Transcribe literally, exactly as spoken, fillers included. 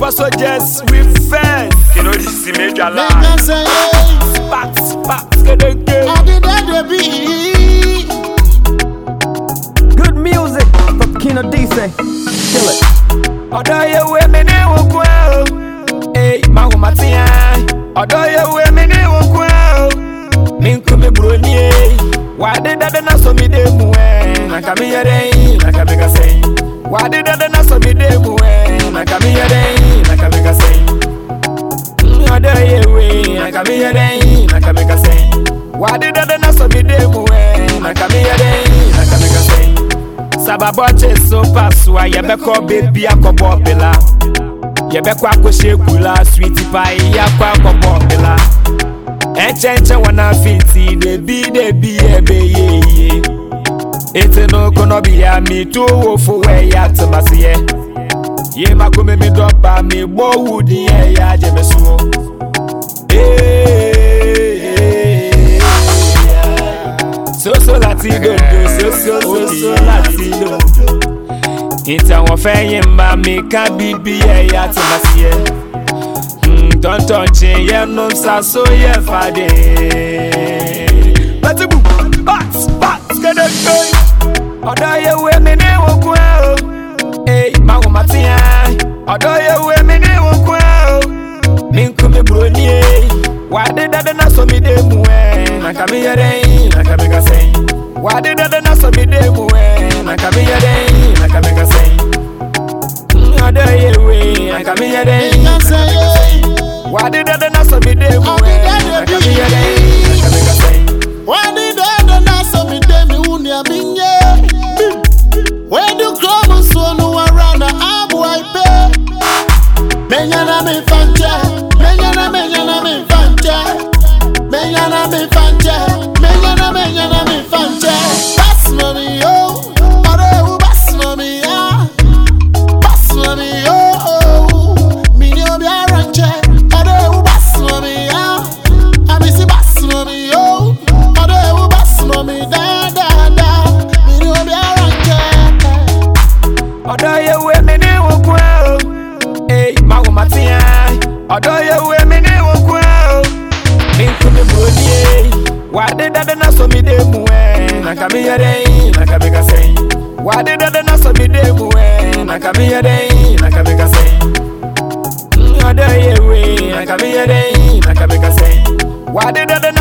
Super soldiers with fans. You know this is major line. Sparks, sparks, get a game. Good music from Kino D C. Kill it. Odo ye we me ne wo kwa. Hey, ma wo matia. Odo ye we me ne wo kwa. Min kume broni. Why did that na so me de mu eh? Na ka me yere, na ka me ka say. Why did that na so me de mu eh? Na ka me yere, na ka me ka say. Odo ye we, na ka me yere, na ka me ka say. Why did that na so me de mu eh? Na ka me yere, na ka me ka say. Sababoche so paswa yebeko baby akobo bela. Yebeko akoshe kula sweetie pie yakwa akobo bela. Enche enche wana fiti de bi de bi ebe ye ye. Ete no kono bi ya mi to wo fo we ya tmase ye. Ye makome mi doba mi bo wudi ye ya je mesuo. Eh so so latido so so so so latido. Ita won fe yin ma mi ka bibi ye ya tmase ye. Don't touch it, yeah, no so yeah, fade. Let's move, bats, bats, get it going. Odo ye we me ne wo kwa. Hey, ma wo matia. Odo ye we me ne wo kwa. Min kume broni. Why did that na so me de mu eh? Na ka me yere, na ka me ka say. Why did that na so me de mu eh? Na ka me yere, na ka me ka say. Odo ye we, na ka me yere, na ka me ka say. Why did that not so me de mu eh? Why did that not so me de me unia minye? Where do come so no around the abu I pay? Menyana me fanja, menyana menyana me fanja, menyana me fanja, menyana menyana me fanja. Pass me yo, ore pass me ya, pass me yo, me no be arrange. Odo ye we me ne wo kwa. Hey, ma wo matia. Odo ye we me ne wo kwa. Min kume broni. Why did that na so me de mu eh? Na ka me yere, na ka me ka say. Why did that na so me de mu eh? Na ka me yere, na ka me ka say. Odo ye we, na ka me yere, na ka me ka say. Why did that